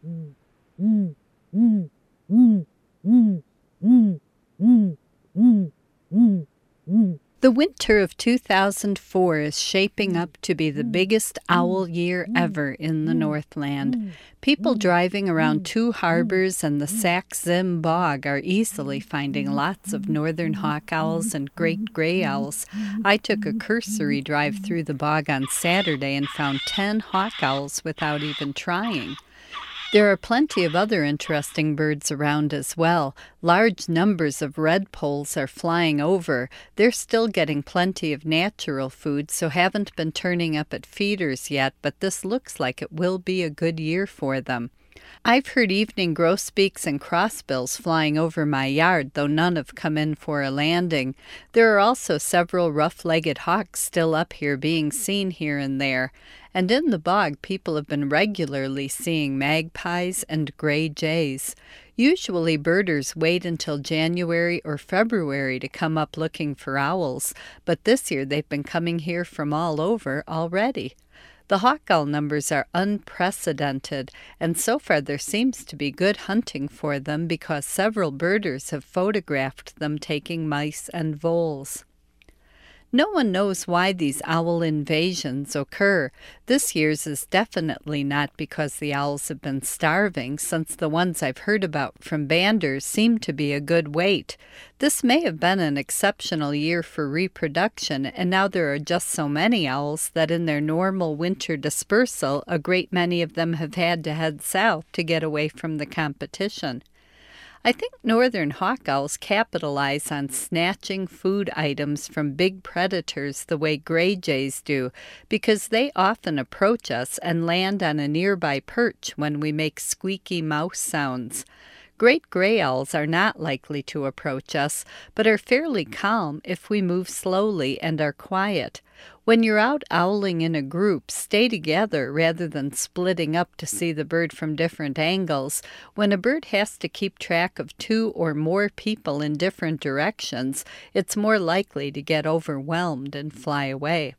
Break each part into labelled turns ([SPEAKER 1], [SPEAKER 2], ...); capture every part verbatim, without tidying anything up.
[SPEAKER 1] The winter of two thousand four is shaping up to be the biggest owl year ever in the Northland. People driving around Two Harbors and the Sac Zim Bog are easily finding lots of northern hawk owls and great gray owls. I took a cursory drive through the bog on Saturday and found ten hawk owls without even trying. There are plenty of other interesting birds around as well. Large numbers of redpolls are flying over. They're still getting plenty of natural food, so haven't been turning up at feeders yet, but this looks like it will be a good year for them. I've heard evening grosbeaks and crossbills flying over my yard, though none have come in for a landing. There are also several rough-legged hawks still up here being seen here and there. And in the bog, people have been regularly seeing magpies and gray jays. Usually birders wait until January or February to come up looking for owls, but this year they've been coming here from all over already. The hawk owl numbers are unprecedented, and so far there seems to be good hunting for them because several birders have photographed them taking mice and voles. No one knows why these owl invasions occur. This year's is definitely not because the owls have been starving, since the ones I've heard about from banders seem to be a good weight. This may have been an exceptional year for reproduction, and now there are just so many owls that in their normal winter dispersal, a great many of them have had to head south to get away from the competition. I think northern hawk owls capitalize on snatching food items from big predators the way gray jays do, because they often approach us and land on a nearby perch when we make squeaky mouse sounds. Great gray owls are not likely to approach us, but are fairly calm if we move slowly and are quiet. When you're out owling in a group, stay together rather than splitting up to see the bird from different angles. When a bird has to keep track of two or more people in different directions, it's more likely to get overwhelmed and fly away.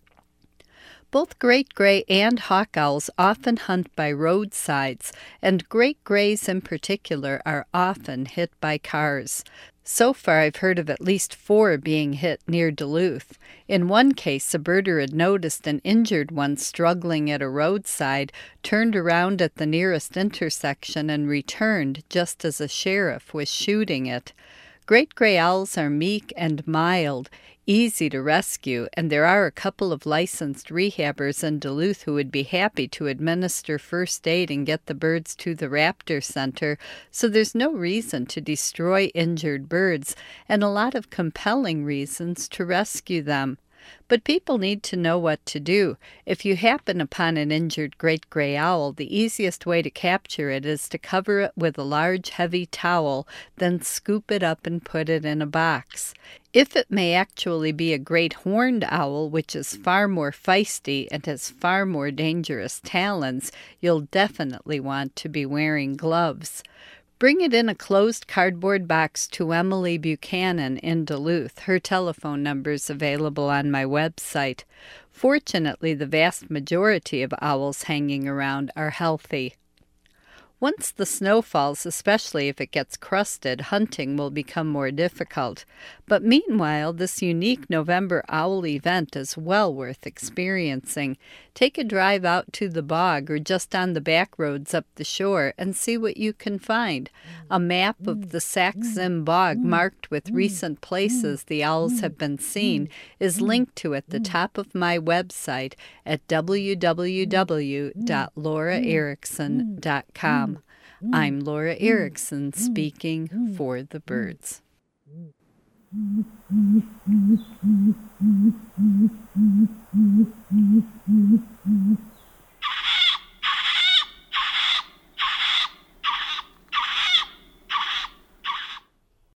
[SPEAKER 1] Both great gray and hawk owls often hunt by roadsides, and great grays in particular are often hit by cars. So far I've heard of at least four being hit near Duluth. In one case, a birder had noticed an injured one struggling at a roadside, turned around at the nearest intersection and returned just as a sheriff was shooting it. Great gray owls are meek and mild, easy to rescue, and there are a couple of licensed rehabbers in Duluth who would be happy to administer first aid and get the birds to the Raptor Center, so there's no reason to destroy injured birds, and a lot of compelling reasons to rescue them. But people need to know what to do. If you happen upon an injured great gray owl, the easiest way to capture it is to cover it with a large, heavy towel, then scoop it up and put it in a box. If it may actually be a great horned owl, which is far more feisty and has far more dangerous talons, you'll definitely want to be wearing gloves. Bring it in a closed cardboard box to Emily Buchanan in Duluth. Her telephone number is available on my website. Fortunately, the vast majority of owls hanging around are healthy. Once the snow falls, especially if it gets crusted, hunting will become more difficult. But meanwhile, this unique November owl event is well worth experiencing. Take a drive out to the bog or just on the back roads up the shore and see what you can find. A map of the Sac Zim Bog marked with recent places the owls have been seen is linked to at the top of my website at w w w dot laura erickson dot com. I'm Laura Erickson speaking for the birds.